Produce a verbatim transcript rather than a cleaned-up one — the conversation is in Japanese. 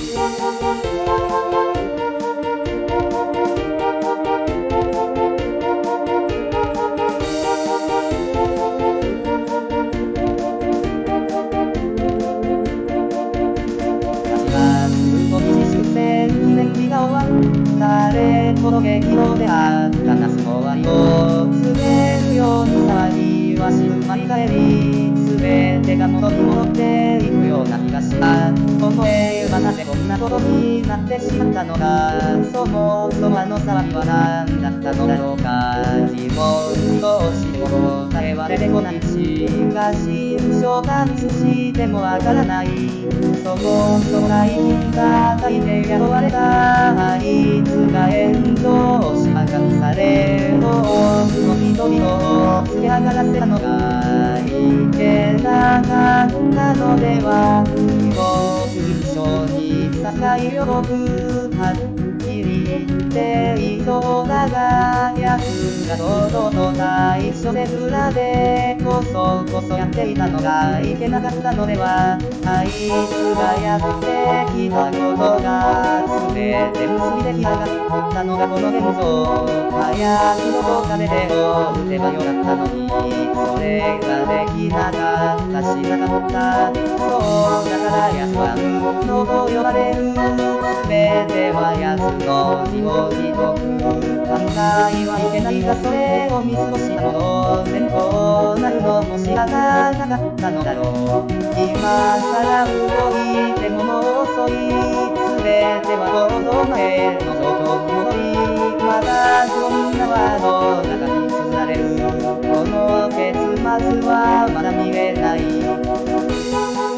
誰ほど激動であった夏の終わりを告げるように騒ぎは静まり返り、全てが元に戻っていくような気がした。思えばなぜこんなことになってしまったのか、そもそもあの騒ぎは何だったのだろうか。自分にどうしても答えは出てこないしかし召喚してもわからない。そもそも大金が書いて雇われたあいつが遠藤しばかにされ多くの人々をつけ上がらせたのがいけなかったのでは。非業不詳にささい予告はっきり言っていそうだが、奴が堂々と最初で裏でこそこそやっていたのがいけなかったのでは。あいつがやってきたことが全て結びでき上がったのがこの現状。早くどこかで手を打てばよかったのに、それができなかったしなかった。そうだから奴は無能と呼ばれる。全ては奴の自業自得。反対はいけないがそれを見過ごしたもの全こうなるのも知らなかったのだろう。今さら動いてももう遅い。全ては行動前の状況に戻り、またどんな輪の中に綴られるこの結末はまだ見えない。